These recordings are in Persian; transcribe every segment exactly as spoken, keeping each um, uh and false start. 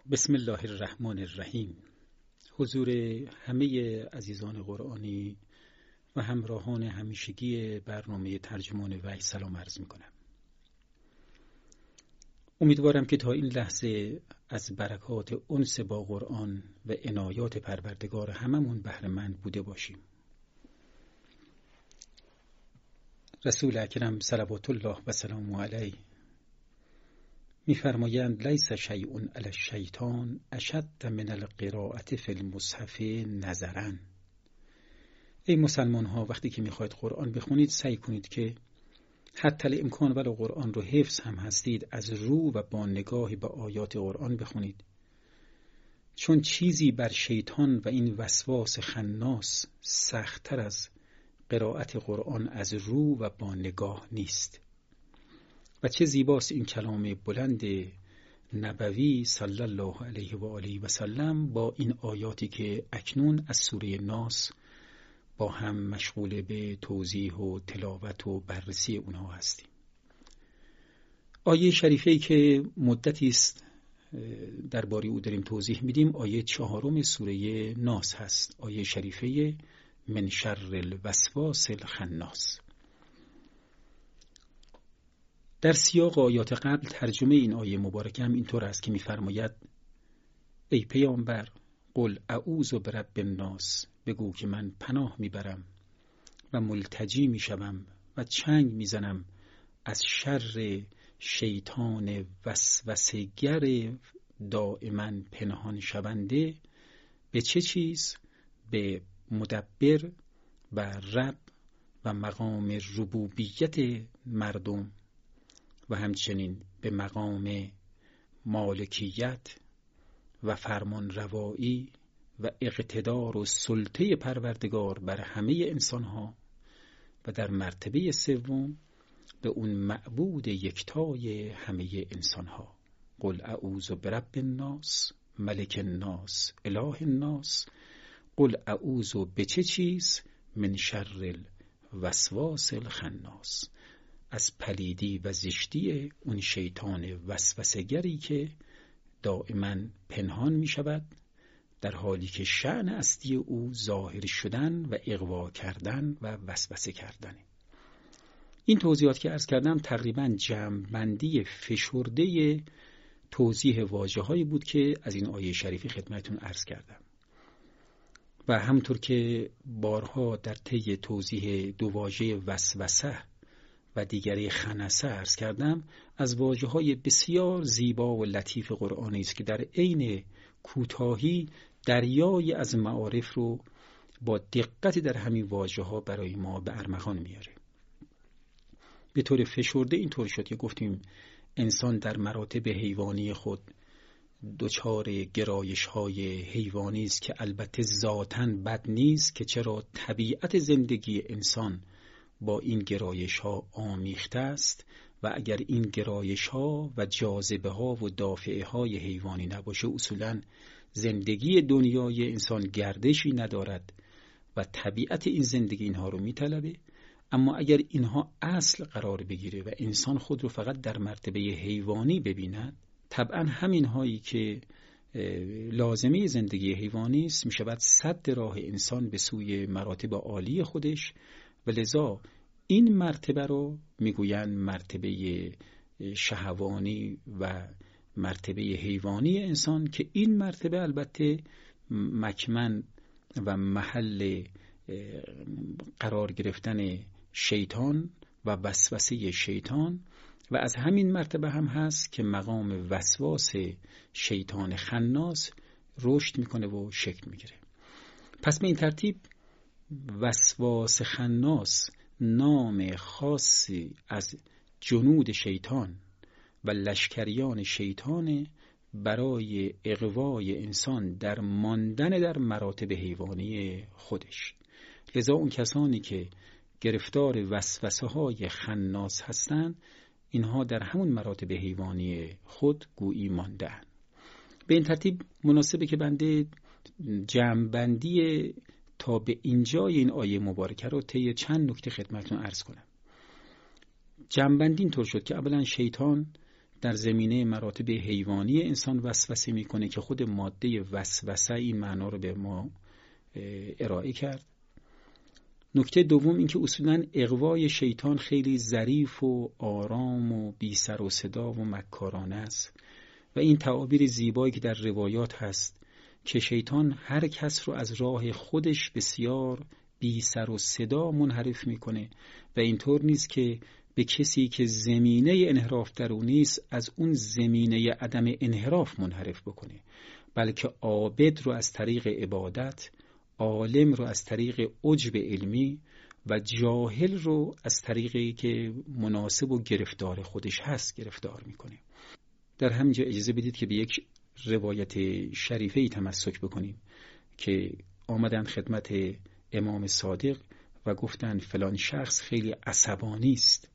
بسم الله الرحمن الرحیم. حضور همه عزیزان قرآنی و همراهان همیشگی برنامه ترجمان وحی سلام عرض می کنم. امیدوارم که تا این لحظه از برکات انس با قرآن و عنایات پروردگار هممون بهره مند بوده باشیم. رسول اکرم صلوات الله و سلامه علیه می‌فرمایند لیس شیء علی الشیطان اشد من القراءة فی المصحف نظرا. ای مسلمان ها، وقتی که میخواید قرآن بخونید سعی کنید که حتی الامکان ولو قرآن رو حفظ هم هستید از رو و با نگاهی به آیات قرآن بخونید، چون چیزی بر شیطان و این وسواس خناس سخت‌تر از قرائت قرآن از رو و با نگاه نیست. و چه زیباست این کلام بلند نبوی صلی الله علیه و آله و سلم با این آیاتی که اکنون از سوره ناس با هم مشغول به توضیح و تلاوت و بررسی اونها هستیم. آیه شریفه‌ای که مدتی است درباره او داریم توضیح میدیم آیه چهارم سوره ناس هست، آیه شریفه من شر الوسواس الخناس. در سیاق آیات قبل ترجمه این آیه مبارکه هم اینطور است که می‌فرماید ای پیامبر قل اعوذ برب الناس، بگو که من پناه میبرم و ملتجی میشوم و چنگ میزنم از شر شیطان وسوسه‌گر دائما پنهان شونده. به چه چیز؟ به مدبر و رب و مقام ربوبیت مردم و همچنین به مقام مالکیت و فرمان روایی و اقتدار و سلطه پروردگار بر همه انسانها و در مرتبه سوم به اون معبود یکتای همه انسانها. قل اعوذ برب الناس ملک الناس اله الناس. قل اعوذ به چه چیز؟ من شر الوسواس الخناس، از پلیدی و زشتی اون شیطان وسوسه‌گری که دائما پنهان می شود در حالی که شأن اصلی او ظاهر شدن و اغوا کردن و وسوسه کردنه. این توضیحات که عرض کردم تقریبا جمع‌بندی فشرده توضیح واژه‌هایی بود که از این آیه شریفی خدمتتون عرض کردم و همونطور که بارها در طی توضیح دو واژه وسوسه و دیگری خنسه عرض کردم، از واژه‌های بسیار زیبا و لطیف قرآنی است که در عین کوتاهی دریای از معارف رو با دقت در همین واژه‌ها برای ما به ارمغان میاره. به طور فشرده اینطور شد که گفتیم انسان در مراتب حیوانی خود دچار گرایش‌های حیوانی است که البته ذاتاً بد نیست، که چرا طبیعت زندگی انسان با این گرایش ها آمیخته است و اگر این گرایش ها و جاذبه ها و دافعه های حیوانی نباشه اصولا زندگی دنیای انسان گردشی ندارد و طبیعت این زندگی اینها رو میطلبه. اما اگر اینها اصل قرار بگیره و انسان خود رو فقط در مرتبه حیوانی ببیند، طبعا همین هایی که لازمه زندگی حیوانی است میشود سد راه انسان به سوی مراتب عالی خودش و لذا این مرتبه رو میگویند مرتبه شهوانی و مرتبه حیوانی انسان، که این مرتبه البته مکمن و محل قرار گرفتن شیطان و وسوسه شیطان و از همین مرتبه هم هست که مقام وسواس شیطان خناس رشد میکنه و شکل میگیره. پس به این ترتیب وسواس خناس نام خاصی از جنود شیطان و لشکریان شیطان برای اغوای انسان در ماندن در مراتب حیوانی خودش. لذا اون کسانی که گرفتار وسوسه های خناس هستند اینها در همون مراتب حیوانی خود گویی ماندن. به این ترتیب مناسبه که بنده جمع‌بندی تا به اینجای این آیه مبارکه رو طی چند نکته خدمتتون عرض کنم. جمع‌بندی اینطور شد که اولا شیطان در زمینه مراتب حیوانی انسان وسوسه میکنه که خود ماده وسوسه این معنا رو به ما ارائه کرد. نکته دوم این که اصولاً اغوای شیطان خیلی ظریف و آرام و بی سر و صدا و مکارانه است و این تعابیر زیبایی که در روایات هست که شیطان هر کس رو از راه خودش بسیار بی سر و صدا منحرف میکنه و اینطور نیست که به کسی که زمینه انحراف در اون نیست از اون زمینه عدم انحراف منحرف بکنه، بلکه عابد رو از طریق عبادت، عالم رو از طریق عجب علمی و جاهل رو از طریقی که مناسب و گرفتار خودش هست گرفتار میکنه. در همینجا اجازه بدید که به یک روایت شریفه‌ای تمسک بکنیم که آمدن خدمت امام صادق و گفتن فلان شخص خیلی عصبانی است.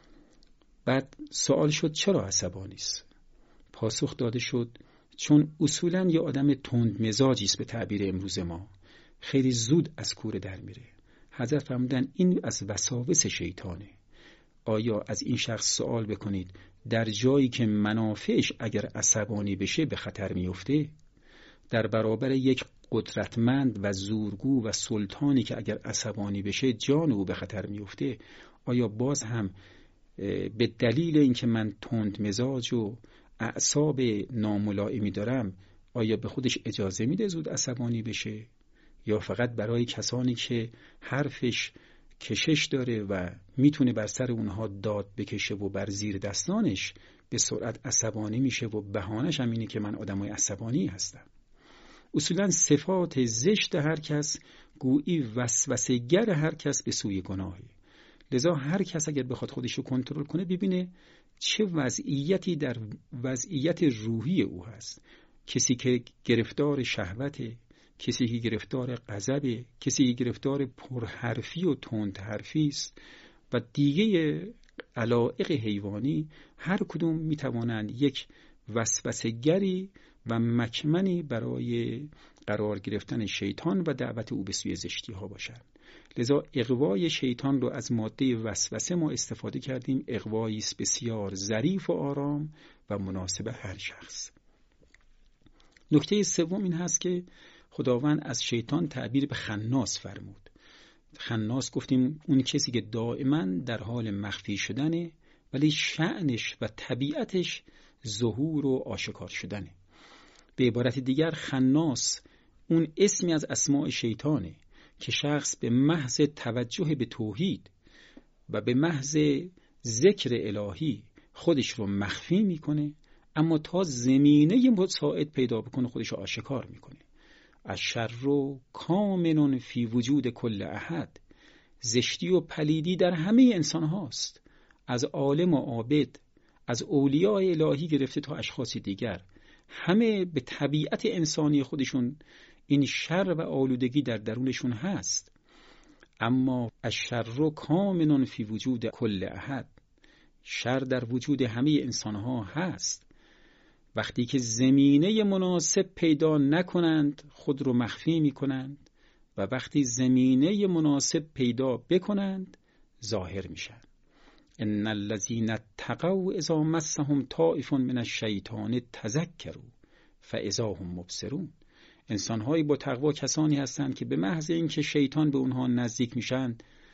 بعد سوال شد چرا عصبانی است؟ پاسخ داده شد چون اصولاً یه آدم تند مزاجی است، به تعبیر امروز ما خیلی زود از کوره در میره. حضرت فرمودن این از وساوس شیطانه. آیا از این شخص سوال بکنید در جایی که منافعش اگر عصبانی بشه به خطر میفته، در برابر یک قدرتمند و زورگو و سلطانی که اگر عصبانی بشه جان او به خطر میفته، آیا باز هم به دلیل اینکه من تند مزاج و اعصاب ناملائمی دارم آیا به خودش اجازه میده زود عصبانی بشه؟ یا فقط برای کسانی که حرفش کشش داره و میتونه بر سر اونها داد بکشه و بر زیر دستانش به سرعت عصبانی میشه و بهانش هم اینه که من آدمای عصبانی هستم؟ اصولا صفات زشت هر کس گویی وسوسه‌گر هر کس به سوی گناهی. لذا هر کس اگر بخواد خودش رو کنترل کنه ببینه چه وضعیتی در وضعیت روحی او هست. کسی که گرفتار شهوته، کسی که گرفتار غضبه، کسی که گرفتار پرحرفی و تندحرفی است و دیگه علایق حیوانی، هر کدوم میتوانند یک وسوسه‌گری و مکمنی برای قرار گرفتن شیطان و دعوت او به سوی زشتی ها باشند. لذا اغوای شیطان رو از ماده وسوسه ما استفاده کردیم. اغوایی است بسیار ظریف و آرام و مناسب هر شخص. نکته سوم این هست که خداوند از شیطان تعبیر به خناس فرمود. خناس گفتیم اون کسی که دائما در حال مخفی شدنه ولی شأنش و طبیعتش ظهور و آشکار شدنه. به عبارت دیگر خناس اون اسمی از اسماء شیطانه که شخص به محض توجه به توحید و به محض ذکر الهی خودش رو مخفی میکنه، اما تا زمینه مساعد پیدا بکنه خودش رو آشکار میکنه. الشر کامن فی وجود کل احد، زشتی و پلیدی در همه انسان هاست، از عالم و عابد، از اولیاء الهی گرفته تا اشخاص دیگر، همه به طبیعت انسانی خودشون این شر و آلودگی در درونشون هست. اما الشر کامن فی وجود کل احد، شر در وجود همه انسان ها هست. وقتی که زمینه مناسب پیدا نکنند خود رو مخفی می کنند و وقتی زمینه مناسب پیدا بکنند ظاهر میشن. ان الذين اتقوا اذا مسهم طائف من الشیطان تذکروا فاذا هم مبصرون. انسان‌های با تقوا کسانی هستند که به محض اینکه شیطان به اونها نزدیک میشن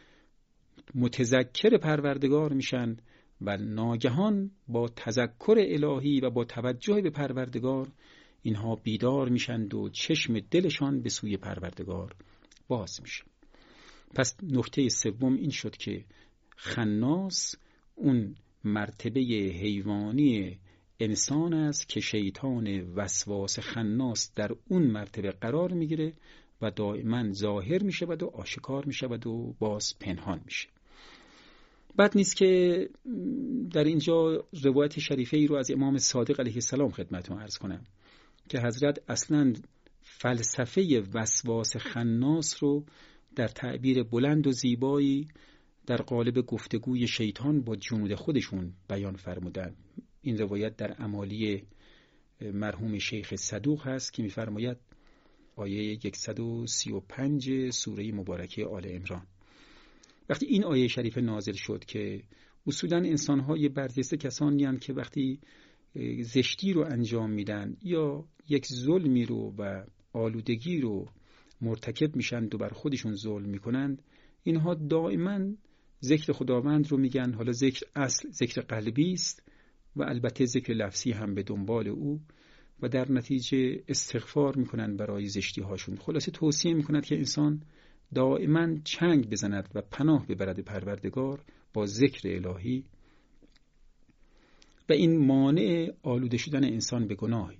متذکر پروردگار میشن و ناگهان با تذکر الهی و با توجه به پروردگار اینها بیدار میشند و چشم دلشان به سوی پروردگار باز میشه. پس نکته سوم این شد که خناس اون مرتبه حیوانی انسان است که شیطان وسواس خناس در اون مرتبه قرار میگیره و دائما ظاهر میشه و آشکار میشه و باز پنهان میشه. بد نیست که در اینجا روایت شریفه ای رو از امام صادق علیه السلام خدمتتون عرض کنم که حضرت اصلاً فلسفه وسواس خناس رو در تعبیر بلند و زیبایی در قالب گفتگوی شیطان با جنود خودشون بیان فرمودند. این روایت در امالی مرحوم شیخ صدوق هست که می‌فرماید آیه صد و سی و پنج سوره مبارکه آل عمران، وقتی این آیه شریف نازل شد که اصولاً انسان‌های برجسته کسانی هستند که وقتی زشتی رو انجام میدن یا یک ظلمی رو و آلودگی رو مرتکب میشن و بر خودشون ظلم میکنند، اینها دائما ذکر خداوند رو میگن. حالا ذکر اصل ذکر قلبی است و البته ذکر لفظی هم به دنبال او و در نتیجه استغفار میکنن برای زشتی هاشون. خلاصه توصیه میکند که انسان دائما چنگ بزند و پناه ببرد پروردگار با ذکر الهی و این مانع آلوده شدن انسان به گناه.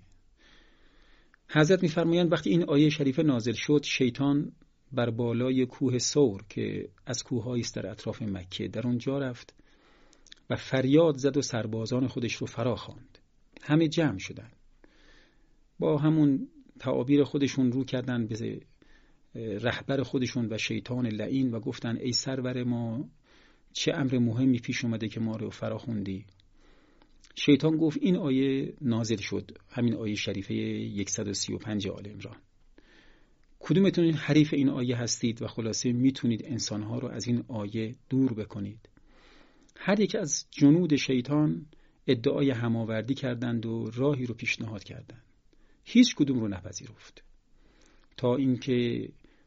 حضرت می‌فرمایند وقتی این آیه شریفه نازل شد، شیطان بر بالای کوه ثور که از کوه‌هایی است در اطراف مکه در اونجا رفت و فریاد زد و سربازان خودش رو فرا خواند. همه جمع شدن، با همون تعابیر خودشون رو کردن به رهبر خودشون و شیطان لعین و گفتن ای سرور ما، چه امر مهمی پیش اومده که ما رو فرا خوندی؟ شیطان گفت این آیه نازل شد، همین آیه شریفه صد و سی و پنج آل عمران. کدومتون حریف این آیه هستید و خلاصه میتونید انسانها رو از این آیه دور بکنید؟ هر یک از جنود شیطان ادعای هماوردی کردند و راهی رو پیشنهاد کردند. هیچ کدوم رو نپذیرفت تا اینکه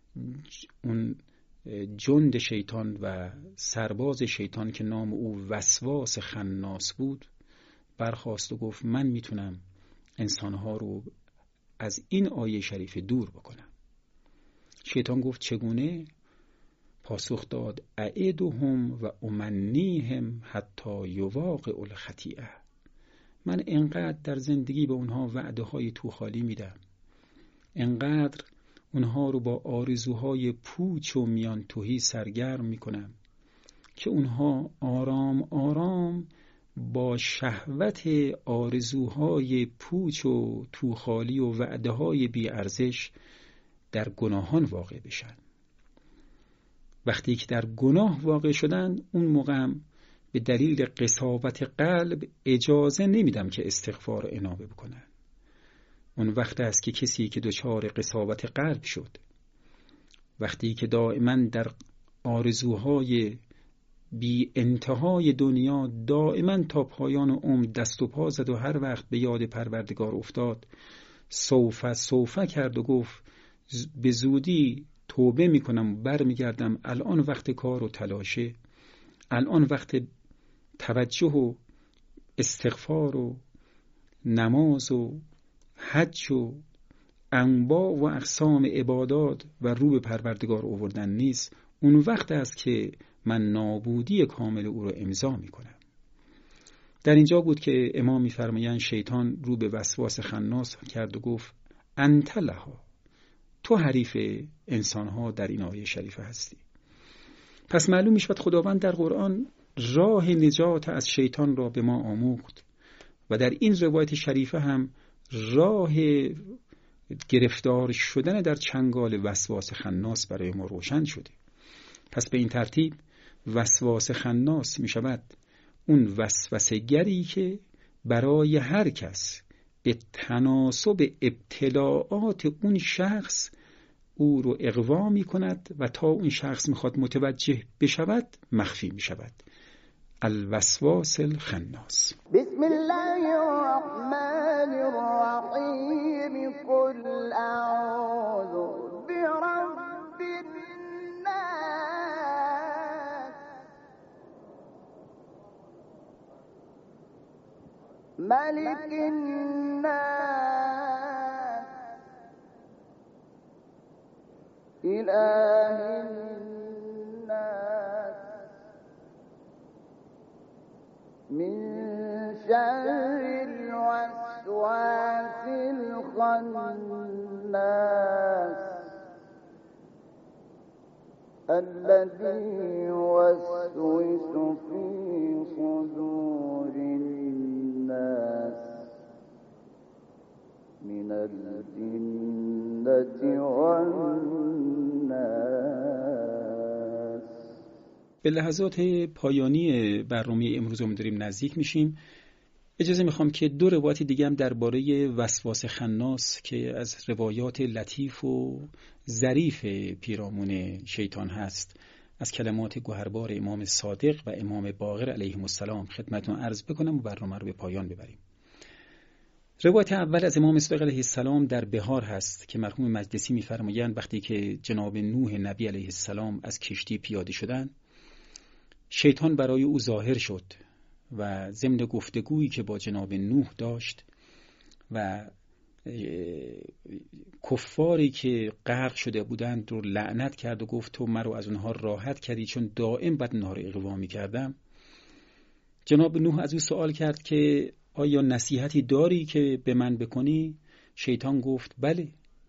اون جند شیطان و سرباز شیطان که نام او وسواس خناس بود برخاست و گفت من میتونم انسانها رو از این آیه شریف دور بکنم. شیطان گفت چگونه؟ پاسخ داد اعدهم و امنیهم حتی یواقع الخطیئه. من انقدر در زندگی به اونها وعده های تو خالی میدم، انقدر اونها رو با آرزوهای پوچ و میان توهی سرگرم میکنم که اونها آرام آرام با شهوت آرزوهای پوچ و تو خالی و وعده های بی ارزش در گناهان واقع بشن. وقتی که در گناه واقع شدن، اون موقع به دلیل قساوت قلب اجازه نمیدم که استغفار و انابه بکنن. اون وقت است که کسی که دچار قساوت قلب شد، وقتی که دائما در آرزوهای بی انتهای دنیا دائما تا پایان عمر دست و پا زد و هر وقت به یاد پروردگار افتاد سوف سوف کرد و گفت به زودی توبه میکنم برمیگردم، الان وقت کار و تلاشه، الان وقت توجه و استغفار و نماز و حج و انواع و اقسام عبادات و رو به پروردگار آوردن نیست. اون وقت است که من نابودی کامل او رو امضا میکنم. در اینجا بود که امام میفرمایند شیطان رو به وسواس خناس کرد و گفت انت لها، تو حریف انسانها در این آیه شریفه هستی. پس معلوم میشود خداوند در قرآن راه نجات از شیطان را به ما آموخت و در این روایت شریفه هم راه گرفتار شدن در چنگال وسواس خناس برای ما روشن شده. پس به این ترتیب وسواس خناس می شود اون وسوسه گری که برای هر کس به تناسب ابتلاعات اون شخص او رو اغوا می کند و تا اون شخص می خواد متوجه بشود مخفی می شود. الوسواس الخناس. بسم الله الرحمن الرحیم. قل اعوذ برب الناس ملك الناس اله الناس من شر الوسواس الخناس الذي يوسوس في صدور الناس من الجنة والناس. به لحظات پایانی برنامه امروزمون داریم نزدیک میشیم. اجازه میخوام که دو روایت دیگه هم درباره وسواس خناس که از روایات لطیف و ظریف پیرامون شیطان هست از کلمات گوهربار امام صادق و امام باقر علیهم السلام خدمتتون عرض بکنم و برنامه رو به پایان ببریم. روایت اول از امام صادق علیه السلام در بهار هست که مرحوم مجلسی می‌فرمایند وقتی که جناب نوح نبی علیه السلام از کشتی پیاده شدند، شیطان برای او ظاهر شد و ضمن گفتگویی که با جناب نوح داشت و کفاری که غرق شده بودند رو لعنت کرد و گفت تو مرا از اونها راحت کردی چون دائم بعد اونها رو اغوا می‌کردم. جناب نوح از او سوال کرد که آیا نصیحتی داری که به من بکنی؟ شیطان گفت بله.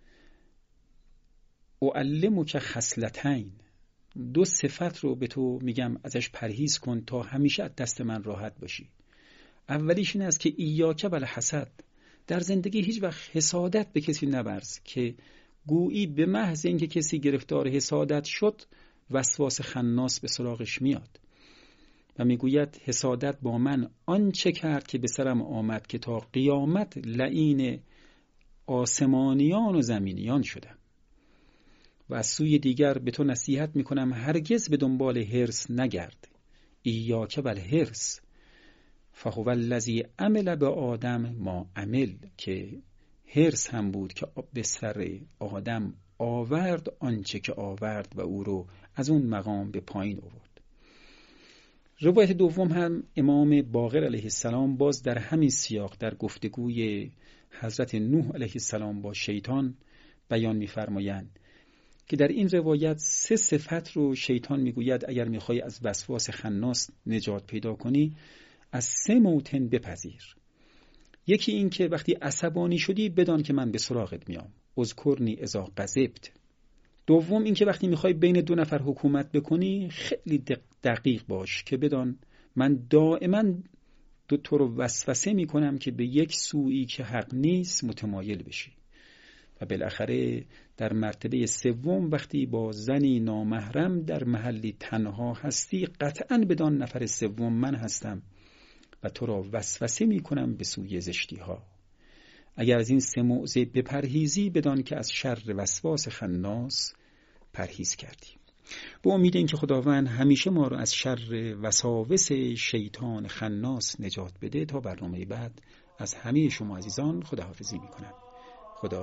اعلمک خصلتین، دو صفت رو به تو میگم ازش پرهیز کن تا همیشه از دست من راحت باشی. اولیش این است که ایاک بالحسد، در زندگی هیچ وقت حسادت به کسی نورز که گویی به محض اینکه کسی گرفتار حسادت شد وسواس خناس به سراغش میاد و میگوید حسادت با من آنچه کرد که به سرم آمد که تا قیامت لعین آسمانیان و زمینیان شدم. و از سوی دیگر به تو نصیحت میکنم هرگز به دنبال حرص نگرد. ایاک بالحرص فهو الذی عمل به آدم ما عمل، که حرص هم بود که به سر آدم آورد آنچه که آورد و او رو از اون مقام به پایین آورد. روایت دوم هم امام باقر علیه السلام باز در همین سیاق در گفتگوی حضرت نوح علیه السلام با شیطان بیان می‌فرمایند که در این روایت سه صفت رو شیطان میگوید اگر میخوای از وسواس خناس نجات پیدا کنی از سه موطن بپذیر. یکی این که وقتی عصبانی شدی بدان که من به سراغت میام، اذکرنی اذا غضبت. دوم این که وقتی میخوای بین دو نفر حکومت بکنی خیلی دقیق باش که بدان من دائما دو تو رو وسوسه میکنم که به یک سویی که حق نیست متمایل بشی. و بالاخره در مرتبه سوم وقتی با زنی نامحرم در محلی تنها هستی قطعاً بدان نفر سوم من هستم و تو را وسوسه میکنم به سوی زشتی ها. اگر از این سه موضع بپرهیزی بدان که از شر وسواس خناس پرهیز کردی. با امید این که خداوند همیشه ما رو از شر وساوس شیطان خناس نجات بده. تا برنامه بعد از همه شما عزیزان خداحافظی میکنم.